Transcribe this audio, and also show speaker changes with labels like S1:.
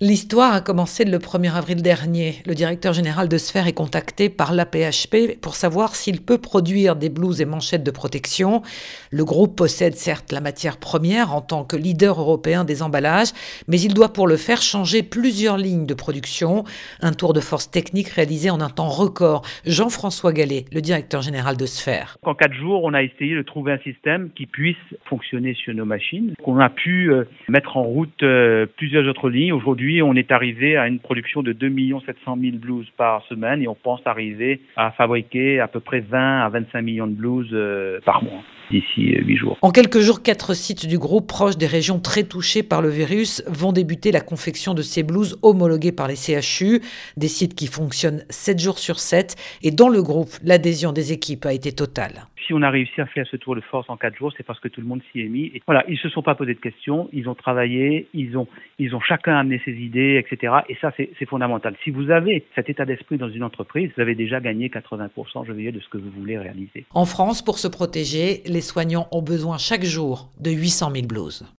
S1: L'histoire a commencé le 1er avril dernier. Le directeur général de Sphère est contacté par l'AP-HP pour savoir s'il peut produire des blouses et manchettes de protection. Le groupe possède certes la matière première en tant que leader européen des emballages, mais il doit pour le faire changer plusieurs lignes de production. Un tour de force technique réalisé en un temps record. Jean-François Gallet, le directeur général de Sphère.
S2: En 4 jours, on a essayé de trouver un système qui puisse fonctionner sur nos machines. On a pu mettre en route plusieurs autres lignes. Aujourd'hui, on est arrivé à une production de 2 700 000 blouses par semaine et on pense arriver à fabriquer à peu près 20 à 25 millions de blouses par mois d'ici 8 jours.
S1: En quelques jours, 4 sites du groupe proches des régions très touchées par le virus vont débuter la confection de ces blouses homologuées par les CHU, des sites qui fonctionnent 7 jours sur 7 et dans le groupe, l'adhésion des équipes a été totale.
S2: Si on a réussi à faire ce tour de force en 4 jours, c'est parce que tout le monde s'y est mis. Et voilà, ils se sont pas posé de questions, ils ont travaillé, ils ont chacun amené ses idées, etc. Et ça, c'est fondamental. Si vous avez cet état d'esprit dans une entreprise, vous avez déjà gagné 80%, je veux dire, de ce que vous voulez réaliser.
S1: En France, pour se protéger, les soignants ont besoin chaque jour de 800 000 blouses.